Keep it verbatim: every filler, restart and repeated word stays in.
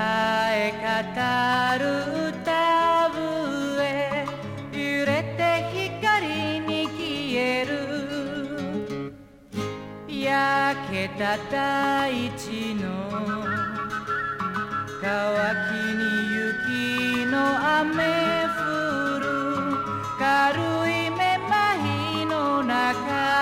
え語る歌笛揺れて光に消える焼けた大地の乾きに雪の雨降る軽い